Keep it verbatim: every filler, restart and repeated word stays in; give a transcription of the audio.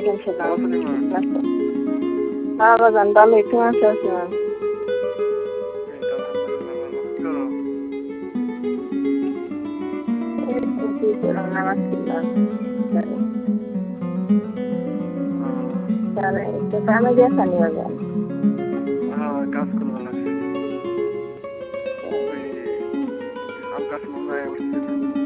কেন খেলাম আসলে মা হ্যাঁ বাজান ভালোই তোমার আছে এই তো আলহামদুলিল্লাহ ভালো কি করো কি করলাম নামাজ পড়লাম আহ, তাহলে একটু কামে গেছানি বাজান হ্যাঁ কাজ করবো লাগছে ওই আম গাছ মনে হয় উঠছে